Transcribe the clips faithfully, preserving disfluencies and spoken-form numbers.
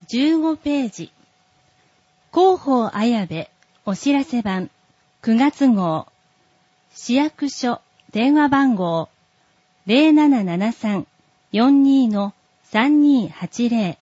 じゅうごページ。広報綾部お知らせ版くがつ号。市役所電話番号 ゼロななななさん よんに さんにはちゼロ。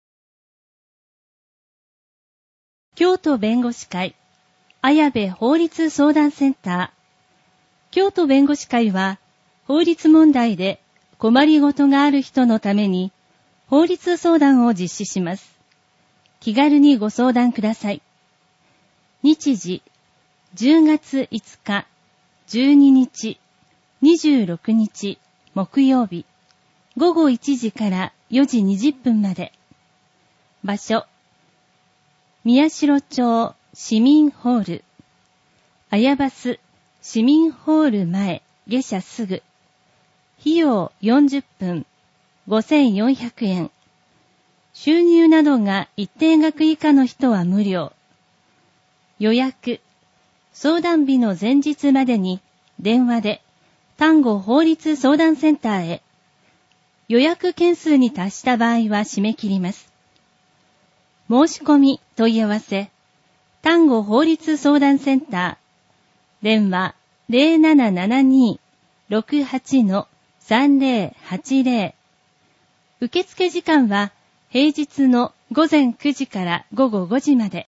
京都弁護士会綾部法律相談センター。京都弁護士会は法律問題で困りごとがある人のために法律相談を実施します。気軽にご相談ください。日時じゅうがついつか、じゅうににち、にじゅうろくにち木曜日ごごいちじからよじにじゅっぷんまで。場所宮代町市民ホール、綾バス市民ホール前下車すぐ。費用よんじゅっぷんごせんよんひゃくえん。収入などが一定額以下の人は無料。予約相談日の前日までに電話で丹後法律相談センターへ。予約件数に達した場合は締め切ります。申し込み問い合わせ丹後法律相談センター。電話 ゼロななななに ろくはち さんゼロはちゼロ。受付時間は平日のごぜんくじからごごごじまで。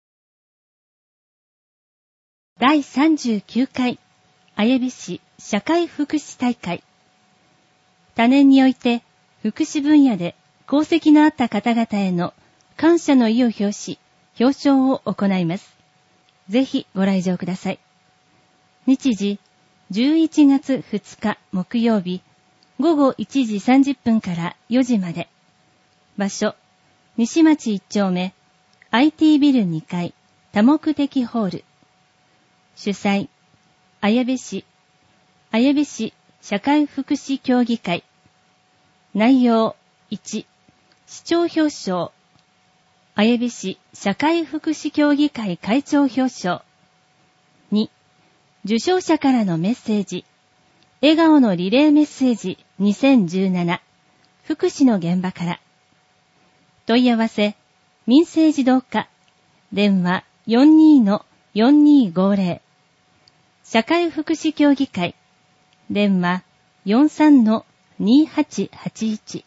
だいさんじゅうきゅうかい綾部市社会福祉大会。多年において福祉分野で功績のあった方々への感謝の意を表し、表彰を行います。ぜひご来場ください。日時じゅういちがつふつか木曜日ごごいちじさんじゅっぷんからよじまで。場所西町いっちょうめ アイティー ビルにかい多目的ホール。主催綾部市綾部市社会福祉協議会。内容いち市長表彰綾部市社会福祉協議会会長表彰。に受賞者からのメッセージ笑顔のリレーメッセージにせんじゅうなな福祉の現場から。問い合わせ民生児童課電話 よんに よんにごゼロ。社会福祉協議会電話 よんさん にはちはちいち。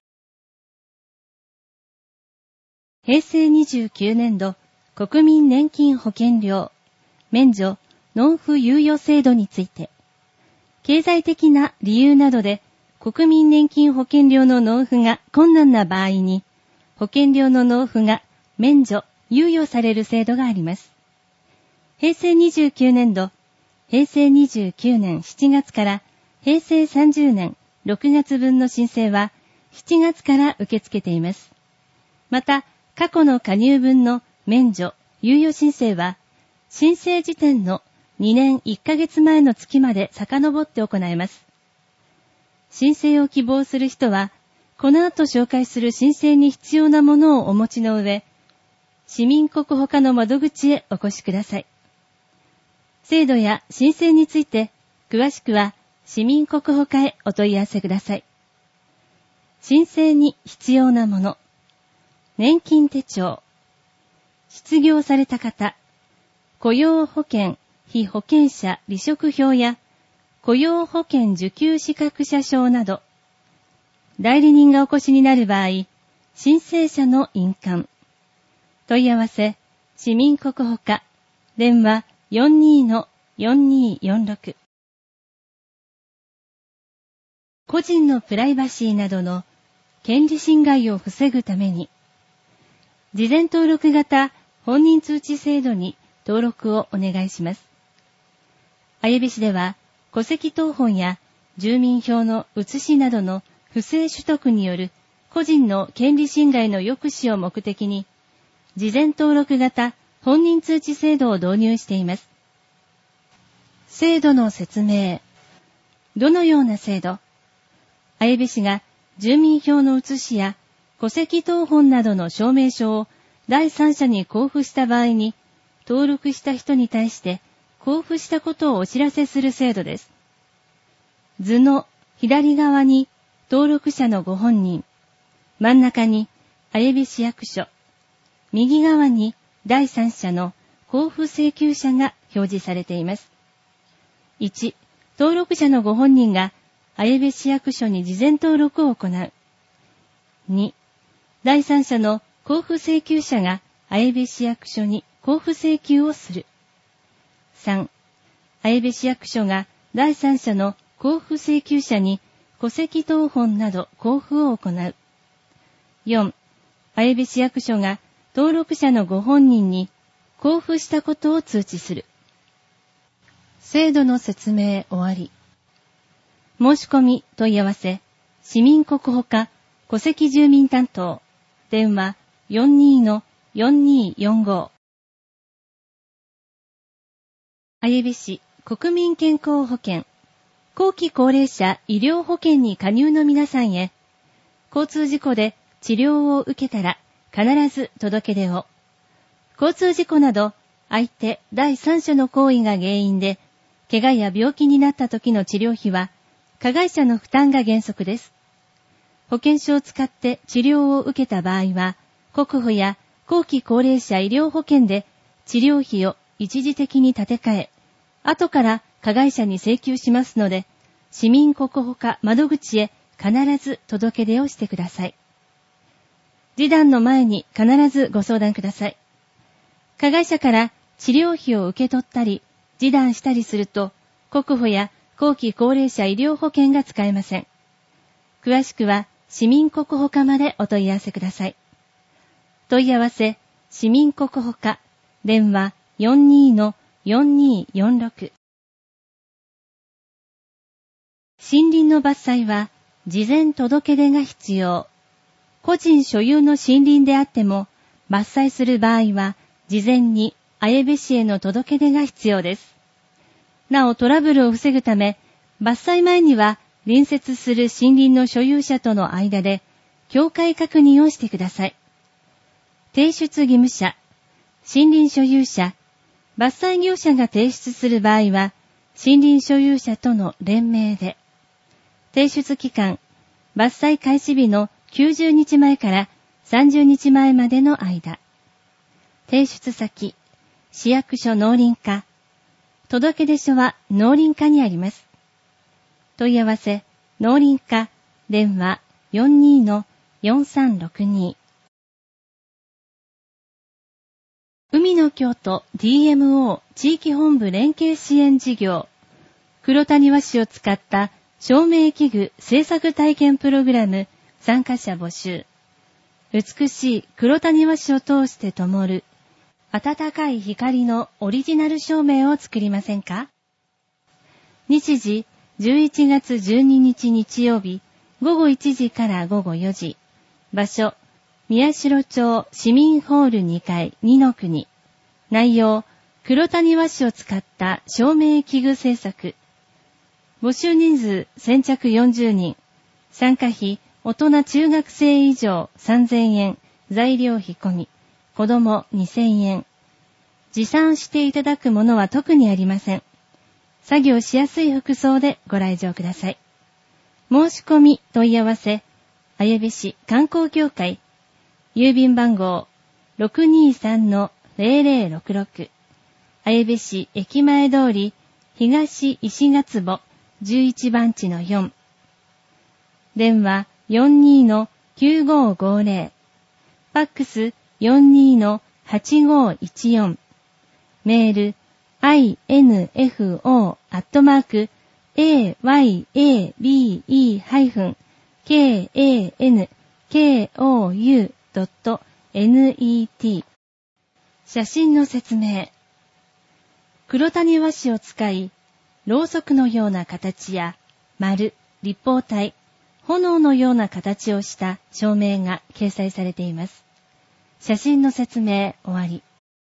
平成にじゅうきゅうねんど国民年金保険料免除納付猶予制度について、経済的な理由などで国民年金保険料の納付が困難な場合に保険料の納付が免除猶予される制度があります。平成にじゅうきゅうねんど平成にじゅうきゅうねんしちがつから平成さんじゅうねんろくがつぶんの申請はしちがつから受け付けています。また、過去の加入分の免除、猶予申請は、申請時点のにねんいっかげつまえの月まで遡って行えます。申請を希望する人は、この後紹介する申請に必要なものをお持ちの上、市民国保課の窓口へお越しください。制度や申請について、詳しくは市民国保課へお問い合わせください。申請に必要なもの。年金手帳。失業された方。雇用保険、被保険者離職票や雇用保険受給資格者証など。代理人がお越しになる場合、申請者の印鑑。問い合わせ、市民国保課。電話 よんに よんによんろく。個人のプライバシーなどの権利侵害を防ぐために、事前登録型本人通知制度に登録をお願いします。綾部市では、戸籍謄本や住民票の写しなどの不正取得による個人の権利侵害の抑止を目的に、事前登録型本人通知制度を導入しています。制度の説明。どのような制度？綾部市が住民票の写しや戸籍謄本などの証明書を第三者に交付した場合に、登録した人に対して交付したことをお知らせする制度です。図の左側に登録者のご本人、真ん中に綾部市役所、 右側に第三者の交付請求者が表示されています。いち、登録者のご本人が綾部市役所に事前登録を行う。に、第三者の交付請求者が綾部市役所に交付請求をする。さん、綾部市役所が第三者の交付請求者に戸籍謄本など交付を行う。よん、綾部市役所が登録者のご本人に交付したことを通知する。制度の説明終わり。申し込み問い合わせ、市民国保課戸籍住民担当、電話 よんにーのよんにーよんご。綾部市国民健康保険、後期高齢者医療保険に加入の皆さんへ、交通事故で治療を受けたら必ず届け出を。交通事故など相手第三者の行為が原因で怪我や病気になった時の治療費は加害者の負担が原則です。保険証を使って治療を受けた場合は国保や後期高齢者医療保険で治療費を一時的に立て替え、後から加害者に請求しますので、市民国保課窓口へ必ず届け出をしてください。示談の前に必ずご相談ください。加害者から治療費を受け取ったり、示談したりすると、国保や後期高齢者医療保険が使えません。詳しくは市民国保課までお問い合わせください。問い合わせ、市民国保課、電話 よんにーのよんにーよんろく。森林の伐採は事前届け出が必要。個人所有の森林であっても、伐採する場合は事前に綾部市への届け出が必要です。なおトラブルを防ぐため、伐採前には隣接する森林の所有者との間で境界確認をしてください。提出義務者、森林所有者、伐採業者が提出する場合は森林所有者との連名で、提出期間、伐採開始日のきゅうじゅうにちまえからさんじゅうにちまえまでの間。提出先、市役所農林課。届出書は農林課にあります。問い合わせ、農林課、電話 よんにーのよんさんろくに。海の京都 ディーエムオー 地域本部連携支援事業。黒谷和紙を使った照明器具製作体験プログラム参加者募集。美しい黒谷和紙を通して灯る暖かい光のオリジナル照明を作りませんか？日時じゅういちがつじゅうににち日曜日ごごいちじからごごよじ。場所宮代町市民ホールにかいにのくに。内容黒谷和紙を使った照明器具製作。募集人数先着よんじゅうにん。参加費大人中学生以上さんぜんえん。材料費込み。子供にせんえん。持参していただくものは特にありません。作業しやすい服装でご来場ください。申し込み問い合わせ、綾部市観光協会、郵便番号 ろくにーさんのぜろぜろろくろく、綾部市駅前通り東石ヶ坪じゅういちばんちのよん。電話 よんにーのきゅうごーごーぜろ、ファックス よんにーのはちごーいちよん、メール アイエヌエフオー アットマーク エーワイエービーイー ハイフン ケーエーエヌケーオーユー ドット ネット。写真の説明。黒谷和紙を使い、ろうそくのような形や丸、立方体、炎のような形をした照明が掲載されています。写真の説明終わり。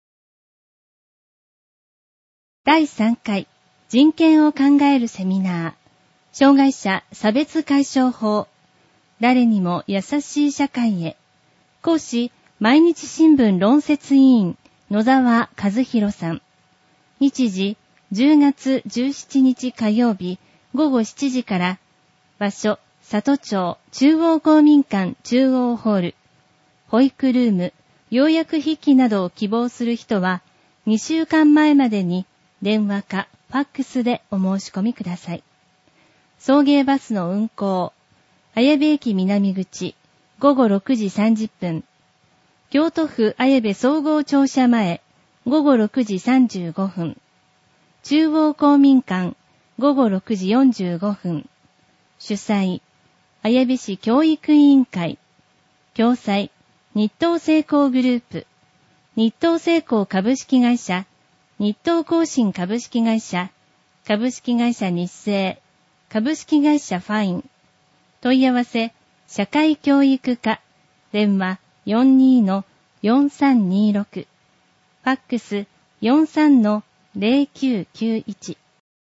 だいさんかい人権を考えるセミナー、障害者差別解消法、誰にも優しい社会へ。講師、毎日新聞論説委員、野沢和弘さん。日時、じゅうがつじゅうしちにち火曜日、ごごしちじから、場所、里町中央公民館中央ホール、保育ルーム、 要約筆記などを希望する人は、にしゅうかんまえまでに電話かファックスでお申し込みください。送迎バスの運行、綾部駅南口、ごごろくじさんじゅっぷん。京都府綾部総合庁舎前、ごごろくじさんじゅうごふん。中央公民館、ごごろくじよんじゅうごふん。主催、綾部市教育委員会。共催、日東製鋼グループ。日東製鋼株式会社、日東光新株式会社、株式会社日清、株式会社ファイン。問い合わせ、社会教育課、電話 よんにーのよんさんにーろく、ファックス よんさんのぜろきゅうきゅういち。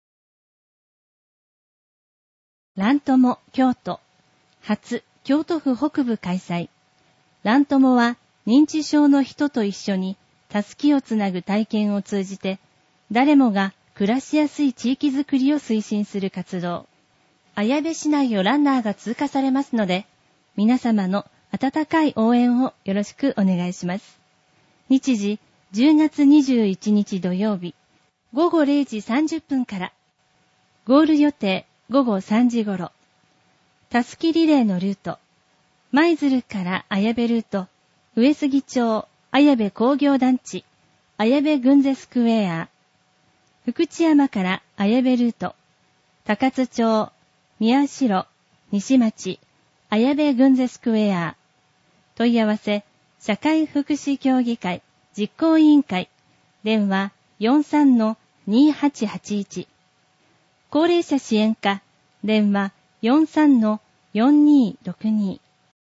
ラントモ京都、初京都府北部開催。ラントモは認知症の人と一緒にたすきをつなぐ体験を通じて、誰もが暮らしやすい地域づくりを推進する活動。綾部市内をランナーが通過されますので、皆様の温かい応援をよろしくお願いします。日時じゅうがつにじゅういちにち土曜日、ごごれいじさんじゅっぷんから。ゴール予定ごごさんじ頃。たすきリレーのルート、舞鶴から綾部ルート、上杉町綾部工業団地、綾部群ゼスクエア。福知山から綾部ルート、高津町宮代西町綾部群ゼスクエア。問い合わせ、社会福祉協議会実行委員会、電話 よんさんのにーはちはちいち。高齢者支援課、電話 よんさんのよんにーろくに。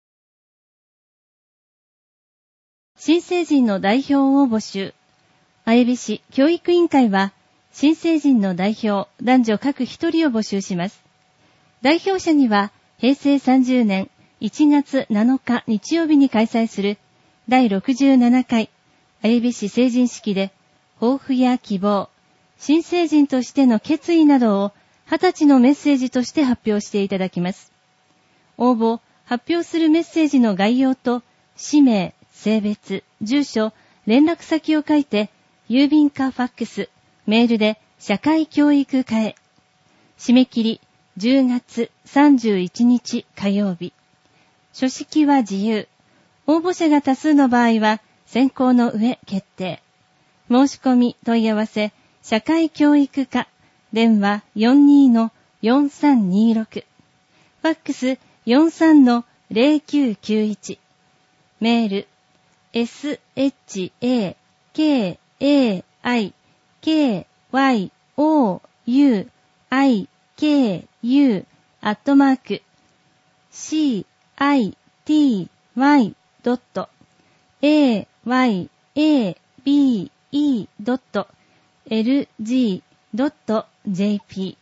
新成人の代表を募集。綾部市教育委員会は、新成人の代表、男女各一人を募集します。代表者には、へいせいさんじゅうねんいちがつなのか日曜日に開催するだいろくじゅうななかい綾部市成人式で、抱負や希望、新成人としての決意などをはたちのメッセージとして発表していただきます。応募、発表するメッセージの概要と、氏名、性別、住所、連絡先を書いて、郵便かファックス、メールで社会教育課へ。締め切りじゅうがつさんじゅういちにち火曜日。書式は自由。応募者が多数の場合は選考の上決定。申し込み問い合わせ、社会教育課、電話 よんにーのよんさんにーろく、ファックス よんさんのぜろきゅうきゅういち、メール エスエイチエーケーエーアイケーワイオーユーアイケーユー アットマーク シーアイティーワイ ドット エーワイエービーイー ドット エルジー ドット ジェーピー。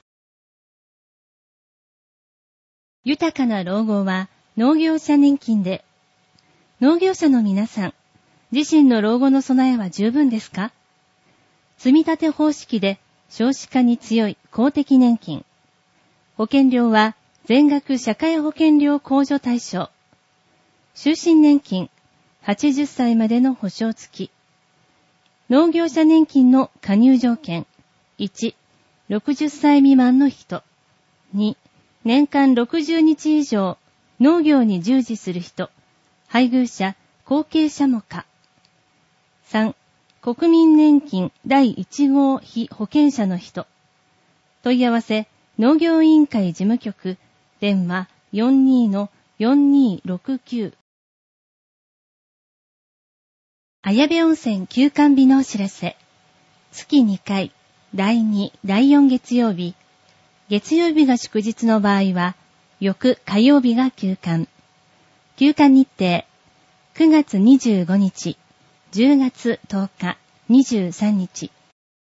豊かな老後は農業者年金で。農業者の皆さん、自身の老後の備えは十分ですか？積み立て方式で少子化に強い公的年金。保険料は全額社会保険料控除対象。終身年金、はちじゅっさいまでの保証付き。農業者年金の加入条件。いち、ろくじゅっさい未満の人。に、年間ろくじゅうにち以上農業に従事する人。配偶者、後継者も可。さん、国民年金だいいちごう被保険者の人。問い合わせ、農業委員会事務局、電話 よんにーのよんにーろくきゅう。綾部温泉休館日のお知らせ。月にかい、だいに、だいよん月曜日。月曜日が祝日の場合は、翌火曜日が休館。休館日程、くがつにじゅうごにち、じゅうがつとおか、にじゅうさんにち。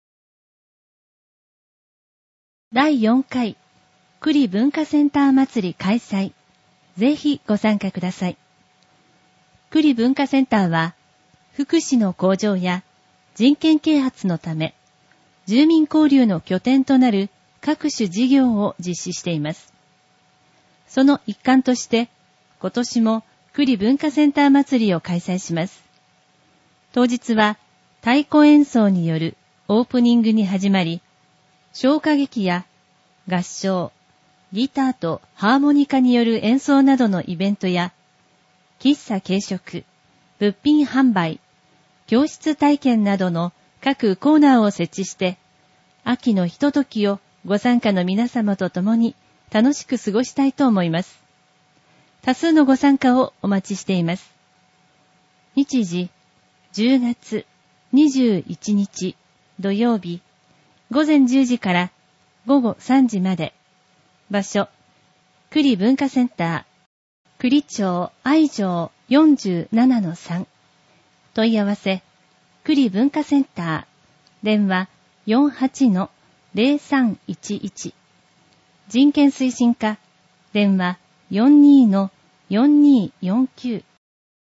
だいよんかい、栗文化センター祭り開催。ぜひご参加ください。栗文化センターは、福祉の向上や人権啓発のため、住民交流の拠点となる各種事業を実施しています。その一環として、今年も栗文化センター祭りを開催します。 当日は太鼓演奏によるオープニングに始まり、唱歌劇や合唱、ギターとハーモニカによる演奏などのイベントや、喫茶軽食、物品販売、教室体験などの各コーナーを設置して、秋のひとときをご参加の皆様と共に楽しく過ごしたいと思います。多数のご参加をお待ちしています。日時、じゅうがつにじゅういちにち土曜日、ごぜんじゅうじからごごさんじまで。場所、栗文化センター、栗町愛情 よんじゅうななのさん。問い合わせ、栗文化センター、電話 よんはちのぜろさんいちいち。人権推進課、電話 よんにのよんによんきゅう。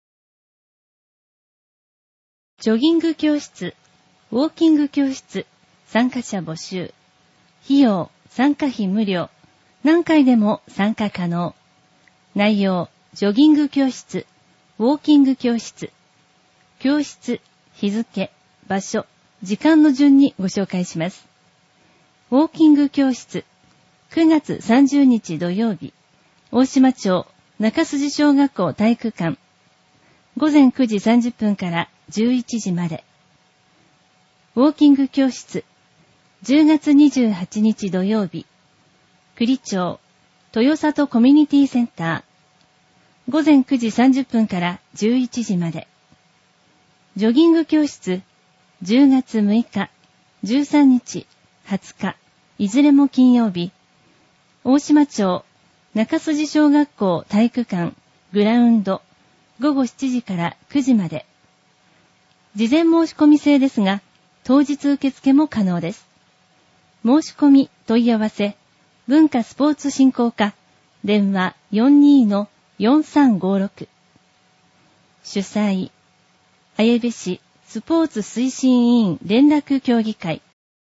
ジョギング教室、ウォーキング教室、参加者募集。費用、参加費無料。何回でも参加可能。内容、ジョギング教室、ウォーキング教室。教室、日付、場所、時間の順にご紹介します。ウォーキング教室、くがつさんじゅうにち土曜日、大島町中筋小学校体育館。ごぜんくじさんじゅっぷんからじゅういちじまで。ウォーキング教室、じゅうがつにじゅうはちにち土曜日、栗町豊里コミュニティセンター。ごぜんくじさんじゅっぷんからじゅういちじまで。ジョギング教室、じゅうがつむいか、じゅうさんにち、はつか、いずれも金曜日、大島町中筋小学校体育館グラウンド、ごごしちじからくじまで。事前申し込み制ですが、当日受付も可能です。申し込み問い合わせ、文化スポーツ振興課、電話 よんにのよんさんごろく。主催、綾部市スポーツ推進委員連絡協議会。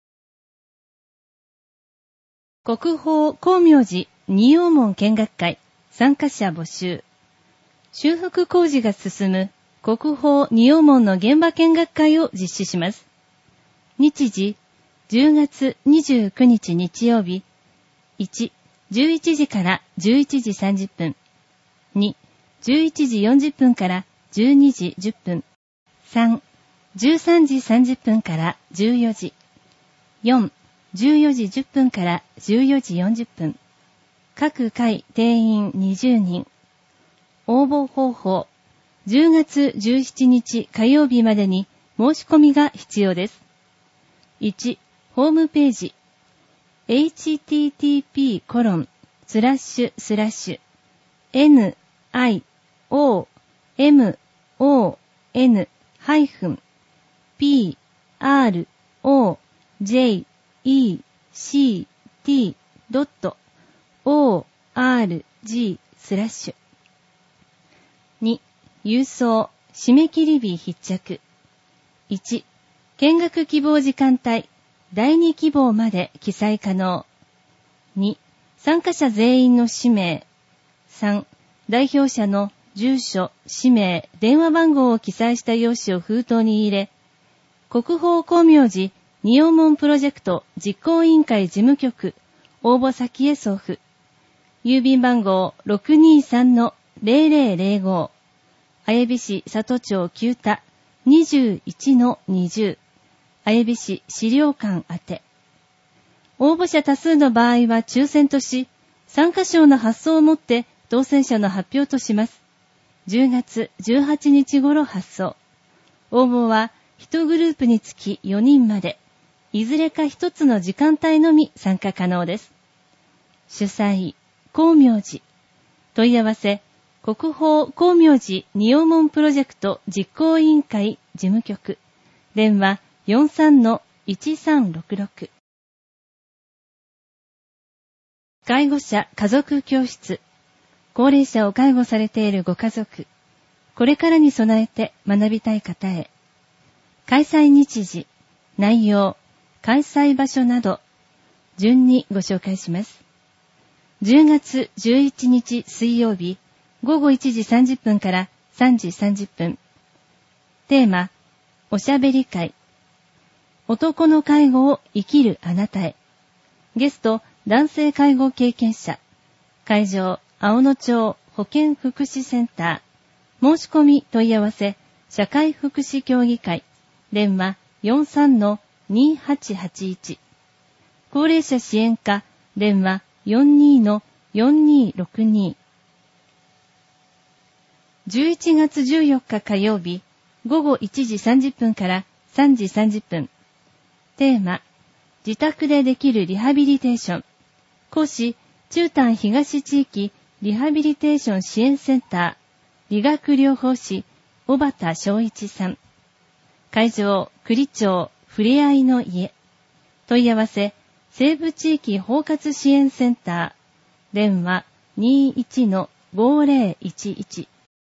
国宝光明寺仁王門見学会、参加者募集。修復工事が進む国宝仁王門の現場見学会を実施します。日時、じゅうがつにじゅうくにち日曜日、いち、じゅういちじからじゅういちじさんじゅっぷん、に、じゅういちじよんじゅっぷんからじゅうにじじゅっぷん、さん、じゅうさんじさんじゅっぷんからじゅうよじ、よん、じゅうよじじゅっぷんからじゅうよじよんじゅっぷん。各回定員にじゅうにん。応募方法、じゅうがつじゅうしちにち火曜日までに申し込みが必要です。いち、ホームページ、エイチティーティーピーコロンスラッシュスラッシュエヌアイオーエムオーエヌハイフンピーアールオージェイイーシーティードットオーアールジースラッシュ。に、郵送締め切り日必着。いち、見学希望時間帯だいに希望まで記載可能。に、参加者全員の氏名。さん、代表者の住所、氏名、電話番号を記載した用紙を封筒に入れ、国宝光明寺仁王門プロジェクト実行委員会事務局応募先へ送付。郵便番号 ろくにさんのぜろぜろぜろご、綾部市里町久田 にじゅういちのにじゅう、綾部市資料館宛て。応募者多数の場合は抽選とし、参加賞の発送をもって当選者の発表とします。じゅうがつじゅうはちにち頃発送。応募はいちグループにつきよにんまで、いずれかひとつの時間帯のみ参加可能です。主催、光明寺。問い合わせ、国宝光明寺仁王門プロジェクト実行委員会事務局。電話 よんさんのいちさんろくろく。介護者家族教室。高齢者を介護されているご家族。これからに備えて学びたい方へ。開催日時、内容、開催場所など、順にご紹介します。じゅうがつじゅういちにち水曜日、ごごいちじさんじゅっぷんからさんじさんじゅっぷん。テーマ、 おしゃべり会。男の介護を生きるあなたへ。ゲスト、男性介護経験者。会場、青野町保健福祉センター。申し込み問い合わせ、社会福祉協議会。電話 よんさんのにはちはちいち。高齢者支援課。電話 よんにのよんにろくに。じゅういちがつじゅうよっか火曜日、午後いちじさんじゅっぷんからさんじさんじゅっぷん。テーマ、自宅でできるリハビリテーション。講師、中丹東地域リハビリテーション支援センター、理学療法士、小畑昭一さん。会場、栗町ふれあいの家。問い合わせ、西部地域包括支援センター。電話 にじゅういちのごぜろいちいち。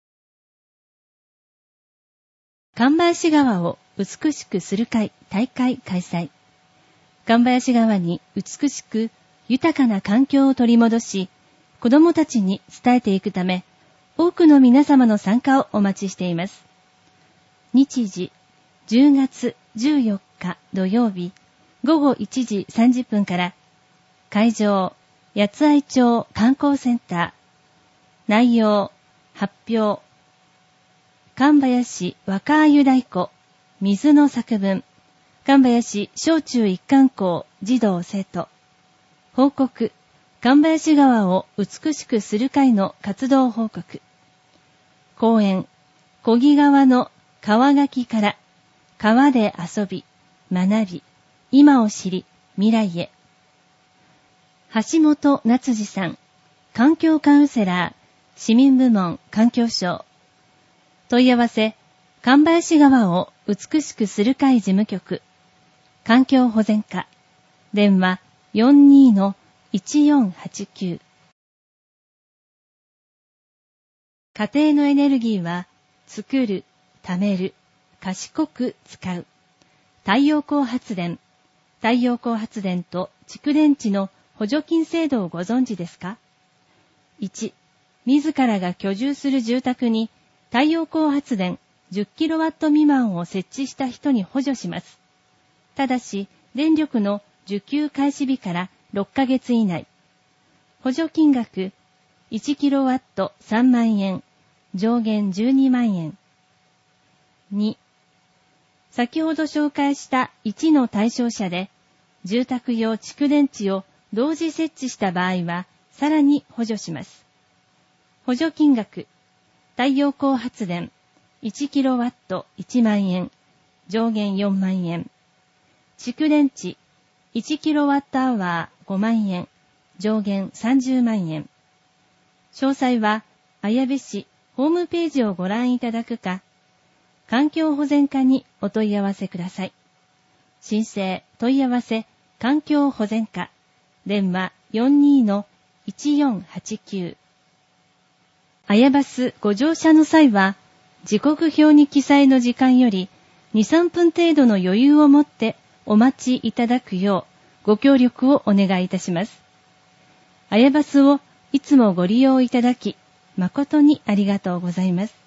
神林川を美しくする会大会開催。神林川に美しく豊かな環境を取り戻し、子どもたちに伝えていくため、多くの皆様の参加をお待ちしています。日時、じゅうがつじゅうよっか土曜日、午後いちじさんじゅっぷんから、会場、八愛町観光センター。内容、発表、神林若鮎太鼓、水の作文、神林小中一貫校児童生徒。報告、神林川を美しくする会の活動報告。講演、小木川の川垣から川で遊び、学び、今を知り、未来へ。橋本夏次さん、環境カウンセラー、市民部門環境省。問い合わせ、神林川を美しくする会事務局、環境保全課、電話 よんにのいちよんはちきゅう。家庭のエネルギーは、作る、貯める、賢く使う。太陽光発電。太陽光発電と蓄電池の補助金制度をご存知ですか？ いち. 自らが居住する住宅に太陽光発電 じゅっキロワット 未満を設置した人に補助します。ただし、電力の受給開始日からろっかげつ以内。補助金額いちキロワットさんまんえん、上限じゅうにまんえん。に. 先ほど紹介したいちの対象者で、住宅用蓄電池を同時設置した場合は、さらに補助します。補助金額、太陽光発電いちキロワットいちまんえん、上限よんまんえん。蓄電池いちキロワットアワーごまんえん、上限さんじゅうまんえん。詳細は、綾部市ホームページをご覧いただくか、環境保全課にお問い合わせください。申請問い合わせ環境保全課、電話 よんにのいちよんはちきゅう。綾バスご乗車の際は、時刻表に記載の時間よりに、さんぷん程度の余裕を持ってお待ちいただくようご協力をお願いいたします。綾バスをいつもご利用いただき、誠にありがとうございます。